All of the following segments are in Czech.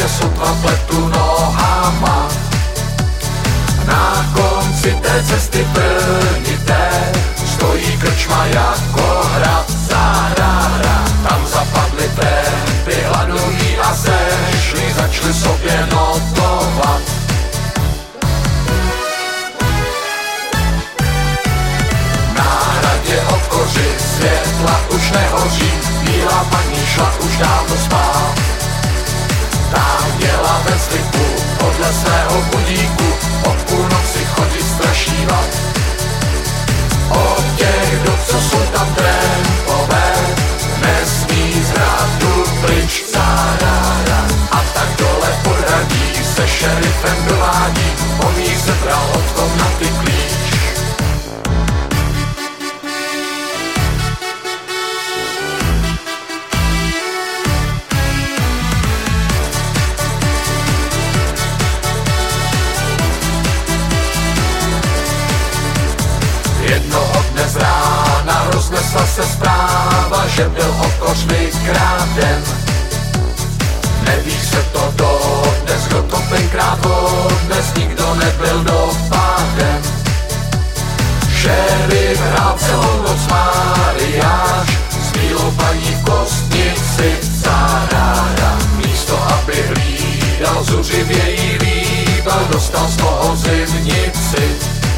ještě sotva pletu nohama. Na konci té cesty plnité stojí krčma jako hrad Zahrada. Tam zapadly tempy hladoví a sešli, začali sobě notovat. Na hradě okoři světla už nehoří, bílá paní šla už dávno spát. Ta měla ve zvyku podle svého budíku o půlnoci chodit strašívat. Od těch dob, co jsou tam trampové, nesmí z hradu pryč Zahrada. A tak dole podhradí se šerifem dovádí, on jí sebral od komnaty klíč. Jednoho dne z rána roznesla se zpráva, že byl okoř vykráden. Neví se to dodnes, kdo to tenkrát odnes, nikdo nebyl dopaden. Šerif hrál celou noc mariáš s bílou paní v kostnici Zahrada. Místo, aby hlídal, zuřivě jí líbal, dostal z toho zimnici.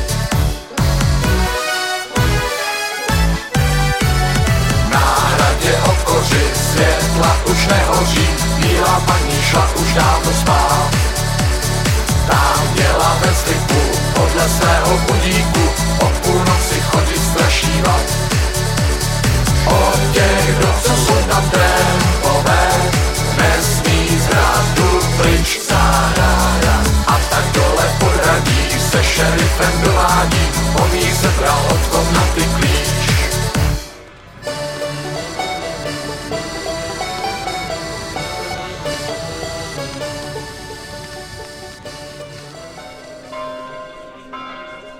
Okoři světla už nehoří, bílá paní šla už dávno spát. Ta měla ve zvyku podle svého budíku o půlnoci chodit strašívat. Od těch dob, co jsou tam trampové, nesmí z hradu pryč Zahrada. A tak dole podhradí se šerifem dovádí, on jí sebral od komnaty klíč.